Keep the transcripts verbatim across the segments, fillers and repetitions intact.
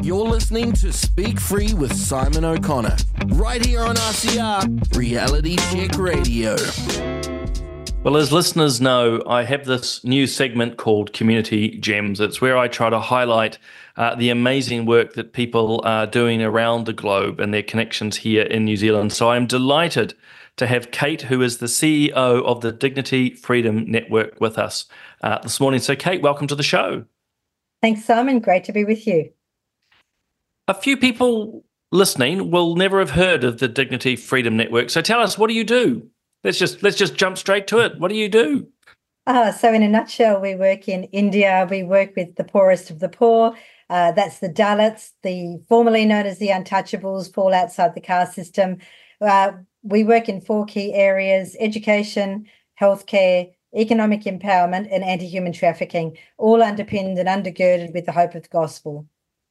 You're listening to Speak Free with Simon O'Connor, right here on R C R, Reality Check Radio. Well, as listeners know, I have this new segment called Community Gems. It's where I try to highlight uh, the amazing work that people are doing around the globe and their connections here in New Zealand. So I'm delighted to have Kate, who is the C E O of the Dignity Freedom Network, with us uh, this morning. So, Kate, welcome to the show. Thanks, Simon. Great to be with you. A few people listening will never have heard of the Dignity Freedom Network. So tell us, what do you do? Let's just let's just jump straight to it. What do you do? Uh, so in a nutshell, we work in India. We work with the poorest of the poor. Uh, that's the Dalits, the formerly known as the Untouchables, fall outside the caste system. Uh, we work in four key areas: education, healthcare, economic empowerment, and anti-human trafficking, all underpinned and undergirded with the hope of the gospel.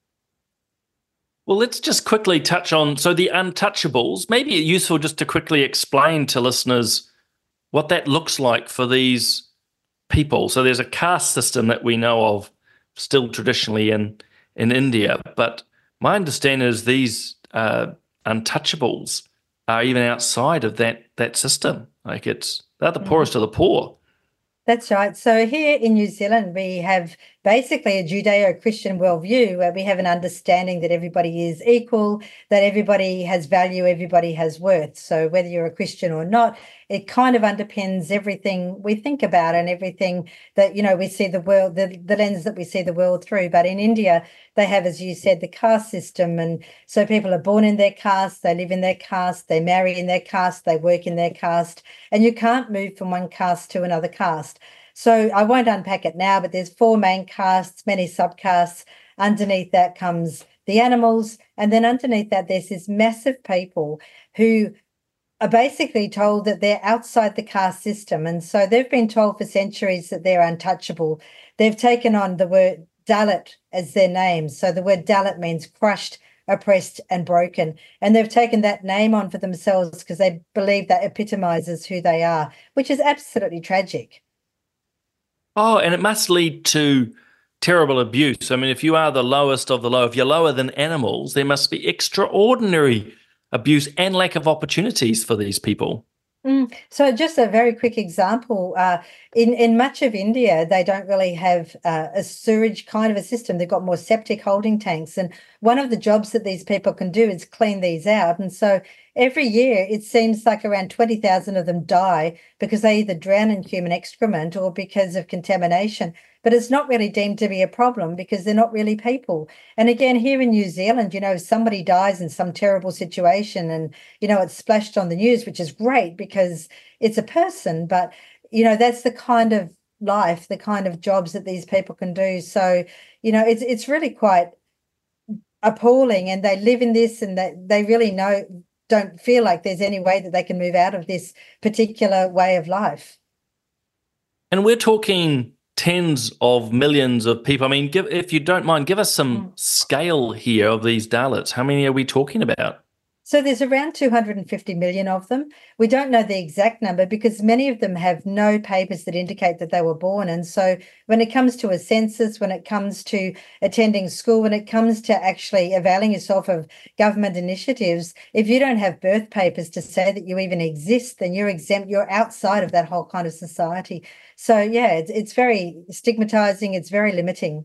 Well, let's just quickly touch on, so the Untouchables, maybe it's useful just to quickly explain to listeners what that looks like for these people. So there's a caste system that we know of still traditionally in, in India, but my understanding is these uh, Untouchables are even outside of that that system. Like it's, they're the poorest mm-hmm. of the poor. That's right. So here in New Zealand, we have basically a Judeo-Christian worldview where we have an understanding that everybody is equal, that everybody has value, everybody has worth. So whether you're a Christian or not, it kind of underpins everything we think about and everything that, you know, we see the world, the, the lens that we see the world through. But in India, they have, as you said, the caste system. And so people are born in their caste, they live in their caste, they marry in their caste, they work in their caste, and you can't move from one caste to another caste. So I won't unpack it now, but there's four main castes, many subcastes. Underneath that comes the animals. And then underneath that, there's this massive people who are basically told that they're outside the caste system. And so they've been told for centuries that they're untouchable. They've taken on the word Dalit as their name. So the word Dalit means crushed, oppressed and broken. And they've taken that name on for themselves because they believe that epitomizes who they are, which is absolutely tragic. Oh, and it must lead to terrible abuse. I mean, if you are the lowest of the low, if you're lower than animals, there must be extraordinary abuse and lack of opportunities for these people. Mm. So just a very quick example, uh, in, in much of India, they don't really have uh, a sewage kind of a system. They've got more septic holding tanks. And one of the jobs that these people can do is clean these out. And so every year, it seems like around twenty thousand of them die because they either drown in human excrement or because of contamination. But it's not really deemed to be a problem because they're not really people. And again, here in New Zealand, you know, if somebody dies in some terrible situation and, you know, it's splashed on the news, which is great because it's a person. But, you know, that's the kind of life, the kind of jobs that these people can do. So, you know, it's it's really quite appalling. And they live in this and they, they really know, don't feel like there's any way that they can move out of this particular way of life. And we're talking tens of millions of people. I mean, give, if you don't mind, give us some mm. scale here of these Dalits. How many are we talking about? So there's around two hundred fifty million of them. We don't know the exact number because many of them have no papers that indicate that they were born. And so when it comes to a census, when it comes to attending school, when it comes to actually availing yourself of government initiatives, if you don't have birth papers to say that you even exist, then you're exempt, you're outside of that whole kind of society. So, yeah, it's, it's very stigmatizing. It's very limiting.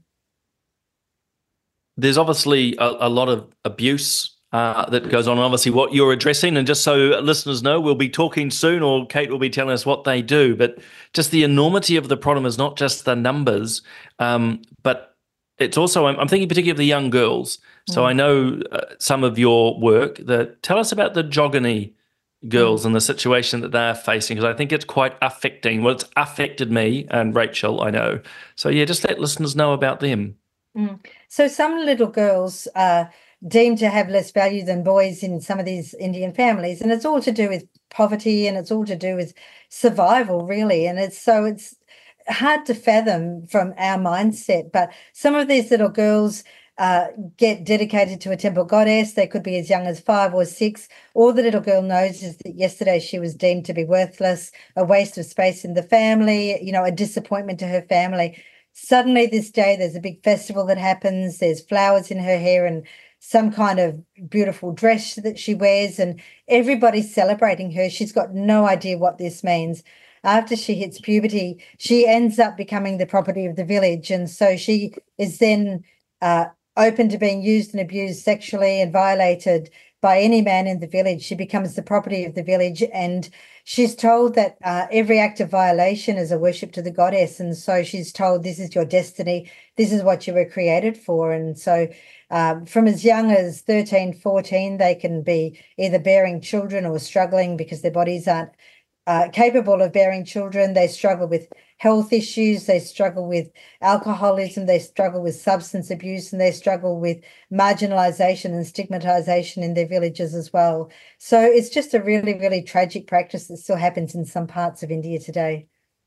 There's obviously a, a lot of abuse Uh, that goes on, obviously, what you're addressing. And just so listeners know, we'll be talking soon, or Kate will be telling us what they do. But just the enormity of the problem is not just the numbers, um, but it's also, I'm, I'm thinking particularly of the young girls. So mm. I know uh, some of your work. That tell us about the Jogini girls mm. and the situation that they're facing, because I think it's quite affecting. Well, it's affected me and Rachel, I know. So, yeah, just let listeners know about them. Mm. So some little girls uh deemed to have less value than boys in some of these Indian families. And it's all to do with poverty and it's all to do with survival, really. And it's so it's hard to fathom from our mindset. But some of these little girls uh, get dedicated to a temple goddess. They could be as young as five or six. All the little girl knows is that yesterday she was deemed to be worthless, a waste of space in the family, you know, a disappointment to her family. suddenly this day there's a big festival that happens, there's flowers in her hair and some kind of beautiful dress that she wears, and everybody's celebrating her. She's got no idea what this means. After she hits puberty, she ends up becoming the property of the village, and so she is then uh, open to being used and abused sexually and violated by any man in the village. She becomes the property of the village, and she's told that uh, every act of violation is a worship to the goddess. And so she's told, this is your destiny, this is what you were created for. And so um, from as young as thirteen, fourteen, they can be either bearing children or struggling because their bodies aren't uh, capable of bearing children. They struggle with health issues, they struggle with alcoholism, they struggle with substance abuse, and they struggle with marginalisation and stigmatisation in their villages as well. So it's just a really, really tragic practice that still happens in some parts of India today.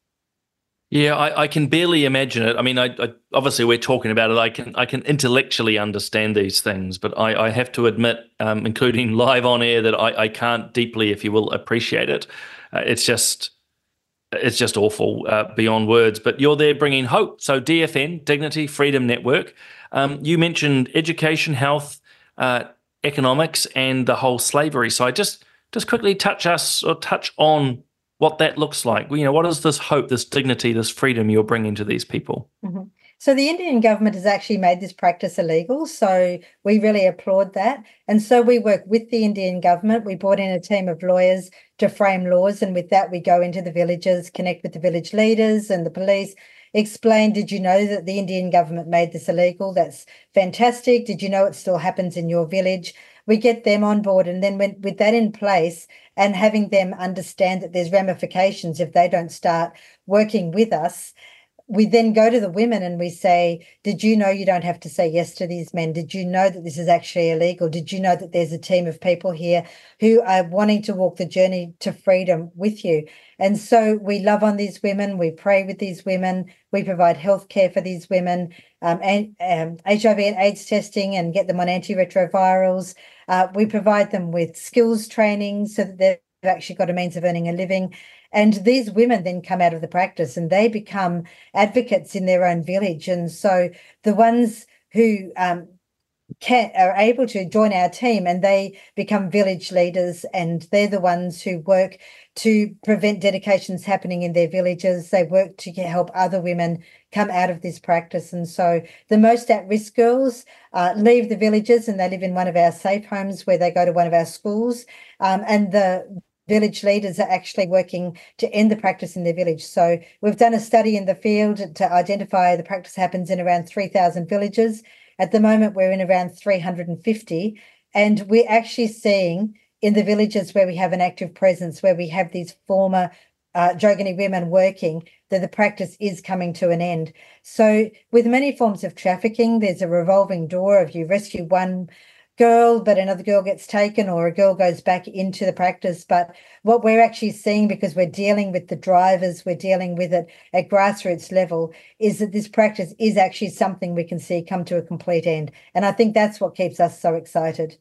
Yeah, I, I can barely imagine it. I mean, I, I, obviously we're talking about it. I can I can intellectually understand these things, but I, I have to admit, um, including live on air, that I, I can't deeply, if you will, appreciate it. Uh, it's just it's just awful uh, beyond words. But you're there bringing hope. So D F N, Dignity Freedom Network. Um, you mentioned education, health, uh, economics, and the whole slavery side. Just just quickly touch us or touch on what that looks like. You know, what is this hope, this dignity, this freedom you're bringing to these people? Mm-hmm. So the Indian government has actually made this practice illegal. So we really applaud that. And so we work with the Indian government. We brought in a team of lawyers to frame laws. And with that, we go into the villages, connect with the village leaders and the police, explain, did you know that the Indian government made this illegal? That's fantastic. Did you know it still happens in your village? We get them on board. And then when, with that in place and having them understand that there's ramifications if they don't start working with us, we then go to the women and we say, did you know you don't have to say yes to these men? Did you know that this is actually illegal? Did you know that there's a team of people here who are wanting to walk the journey to freedom with you? And so we love on these women. We pray with these women. We provide health care for these women, um, and um, H I V and AIDS testing, and get them on antiretrovirals. Uh, we provide them with skills training so that they've actually got a means of earning a living. And these women then come out of the practice and they become advocates in their own village. And so the ones who um, can are able to join our team, and they become village leaders, and they're the ones who work to prevent dedications happening in their villages. They work to help other women come out of this practice. And so the most at-risk girls uh, leave the villages and they live in one of our safe homes where they go to one of our schools. Um, and the village leaders are actually working to end the practice in their village. So we've done a study in the field to identify the practice happens in around three thousand villages. At the moment, we're in around three hundred fifty, and we're actually seeing in the villages where we have an active presence, where we have these former uh, Jogini women working, that the practice is coming to an end. So with many forms of trafficking, there's a revolving door of you rescue one girl, but another girl gets taken, or a girl goes back into the practice. But what we're actually seeing, because we're dealing with the drivers, we're dealing with it at grassroots level, is that this practice is actually something we can see come to a complete end. And I think that's what keeps us so excited.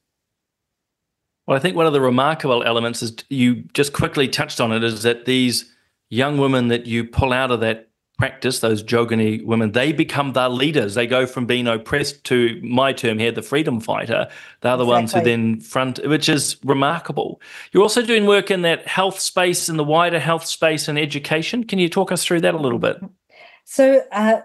Well, I think one of the remarkable elements is, you just quickly touched on it, is that these young women that you pull out of that practice, those Jogini women, they become the leaders. They go from being oppressed to, my term here, the freedom fighter. They're the exactly. ones who then front, which is remarkable. You're also doing work in that health space, in the wider health space and education. Can you talk us through that a little bit? So uh,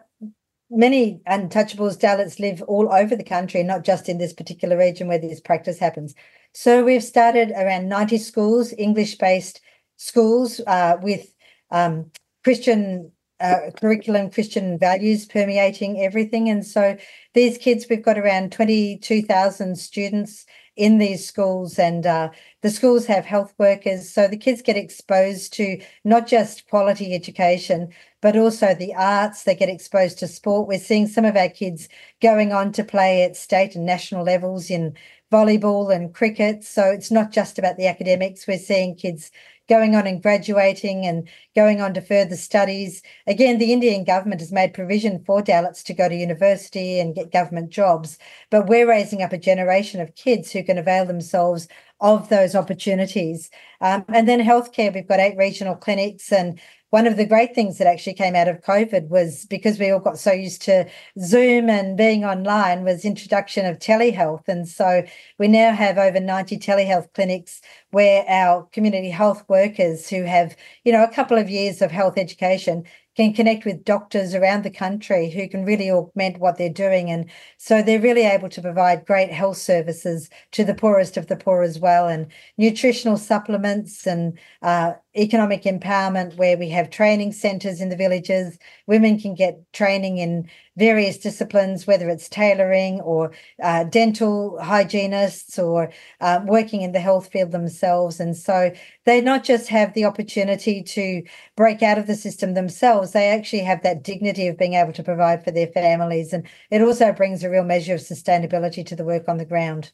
many untouchables, Dalits, live all over the country, not just in this particular region where this practice happens. So we've started around ninety schools, English-based schools uh, with um, Christian Uh, curriculum, Christian values permeating everything. And so these kids, we've got around twenty-two thousand students in these schools, and uh, the schools have health workers. So the kids get exposed to not just quality education, but also the arts. They get exposed to sport. We're seeing some of our kids going on to play at state and national levels in volleyball and cricket. So it's not just about the academics. We're seeing kids going on and graduating and going on to further studies. Again, the Indian government has made provision for Dalits to go to university and get government jobs, but we're raising up a generation of kids who can avail themselves of those opportunities. Um, and then healthcare, we've got eight regional clinics, and one of the great things that actually came out of COVID was, because we all got so used to Zoom and being online, was introduction of telehealth. And so we now have over ninety telehealth clinics where our community health workers who have, you know, a couple of years of health education can connect with doctors around the country who can really augment what they're doing. And so they're really able to provide great health services to the poorest of the poor as well, and nutritional supplements and uh, economic empowerment, where we have training centres in the villages. Women can get training in various disciplines, whether it's tailoring or uh, dental hygienists or uh, working in the health field themselves. And so they not just have the opportunity to break out of the system themselves, they actually have that dignity of being able to provide for their families. And it also brings a real measure of sustainability to the work on the ground.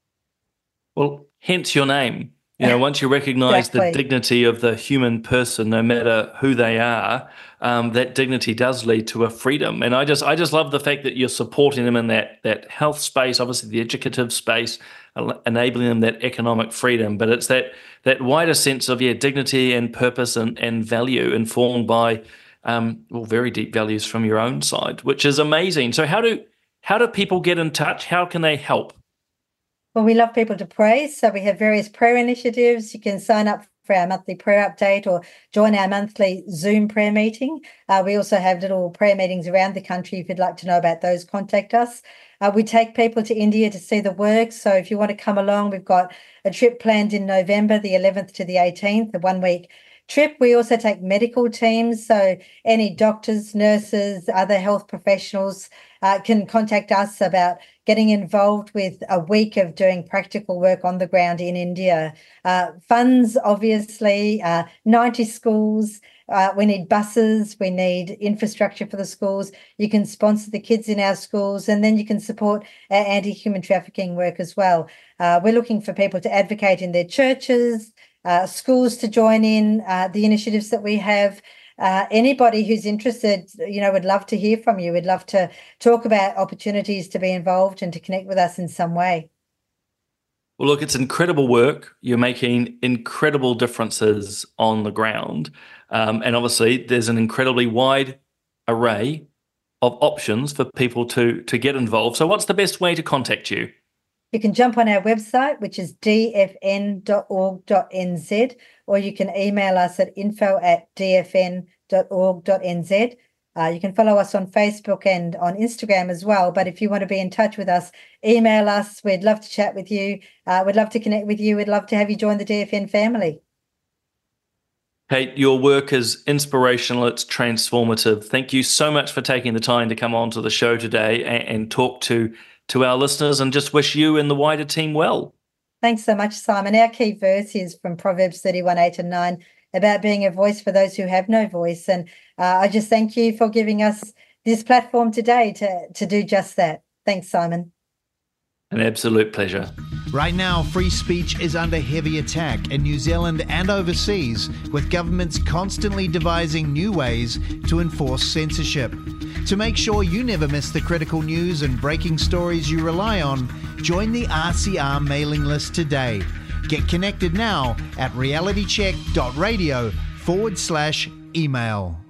Well, hence your name. You know, once you recognise exactly. the dignity of the human person, no matter who they are, um, that dignity does lead to a freedom. And I just, I just love the fact that you're supporting them in that that health space, obviously the educative space, enabling them that economic freedom. But it's that that wider sense of yeah, dignity and purpose and, and value, informed by um, well, very deep values from your own side, which is amazing. So how do how do people get in touch? How can they help? Well, we love people to pray, so we have various prayer initiatives. You can sign up for our monthly prayer update or join our monthly Zoom prayer meeting. Uh, we also have little prayer meetings around the country. If you'd like to know about those, contact us. Uh, we take people to India to see the work, so if you want to come along, we've got a trip planned in November, the eleventh to the eighteenth, a one-week trip. We also take medical teams, so any doctors, nurses, other health professionals uh, can contact us about getting involved with a week of doing practical work on the ground in India. Uh, funds, obviously, uh, ninety schools. Uh, we need buses. We need infrastructure for the schools. You can sponsor the kids in our schools, and then you can support our anti-human trafficking work as well. Uh, we're looking for people to advocate in their churches, uh, schools to join in uh, the initiatives that we have. Uh, anybody who's interested, you know, would love to hear from you. We'd love to talk about opportunities to be involved and to connect with us in some way. Well, look, it's incredible work. You're making incredible differences on the ground. Um, and obviously, there's an incredibly wide array of options for people to, to get involved. So what's the best way to contact you? You can jump on our website, which is d f n dot org dot n z, or you can email us at info at d f n dot org dot n z. Uh, you can follow us on Facebook and on Instagram as well. But if you want to be in touch with us, email us. We'd love to chat with you. Uh, we'd love to connect with you. We'd love to have you join the D F N family. Kate, your work is inspirational. It's transformative. Thank you so much for taking the time to come on to the show today and, and talk to, to our listeners, and just wish you and the wider team well. Thanks so much, Simon. Our key verse is from Proverbs thirty-one, eight and nine, about being a voice for those who have no voice. And uh, I just thank you for giving us this platform today to, to do just that. Thanks, Simon. An absolute pleasure. Right now, free speech is under heavy attack in New Zealand and overseas, with governments constantly devising new ways to enforce censorship. To make sure you never miss the critical news and breaking stories you rely on, join the R C R mailing list today. Get connected now at realitycheck dot radio forward slash email.